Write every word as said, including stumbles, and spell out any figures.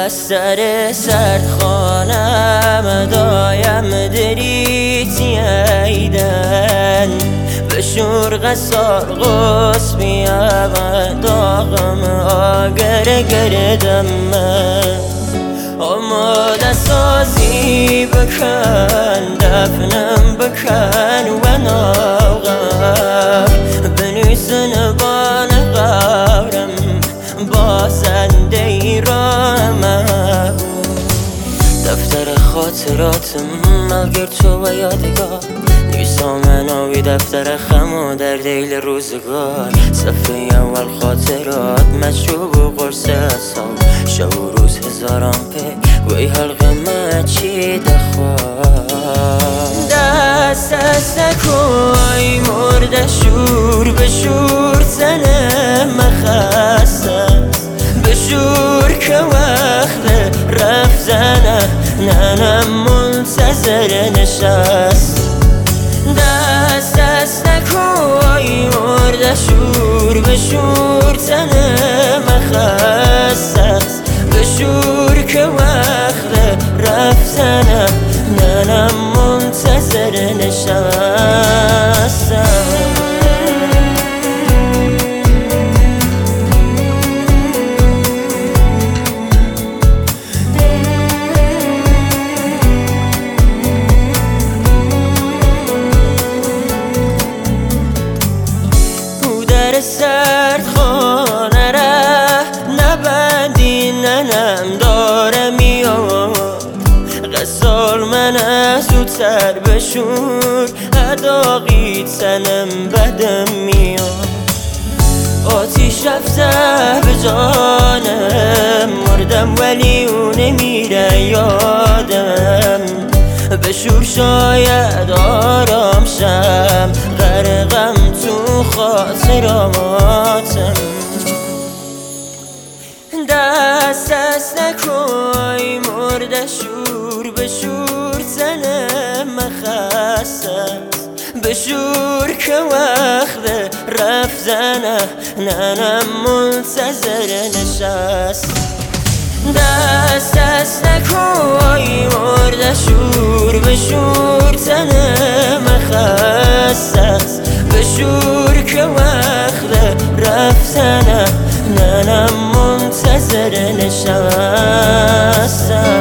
از سر سردخانم دایم دریتی ایدن به شرق سارغوس بیم داغم آگر گردم آماده سازی بکن دفنم بکن و ناغم بنویسن بان قبرم بازنده ایرانم دفتر خاطراتم ملگر تو و یادگار نویسامناوی دفتر خم و در دیل روزگار صفحه اول خاطرات مشروب و قرص اصاب شب و روز هزاران پی گوی حلقه مچی دخواه دست دست کوی مرده شور به شور زنه مخصص به شور که وقت رفت زنه ننم منتظر نشست دست دست نکوی مرده شور به شور تنه مخصص به شور که وقت رفتنه ننم منتظر نشستم سرد خانه ره نبندی ننم داره میاد غسال من زودتر بشور اداقی تنم بدم میاد آتیش رفته به جانم مردم ولی اون نمیره یادم بشور شاید آرام شم غرقم تو خاطراتم دست دست نکوی مرده شور به شور زنه مخصص به شور که وقت رفت زنه ننم منتظر نشست دست دست نکوی مرده شور به شور تنه مخصص به شور که وقت رفتنه ننم منتظر نشستم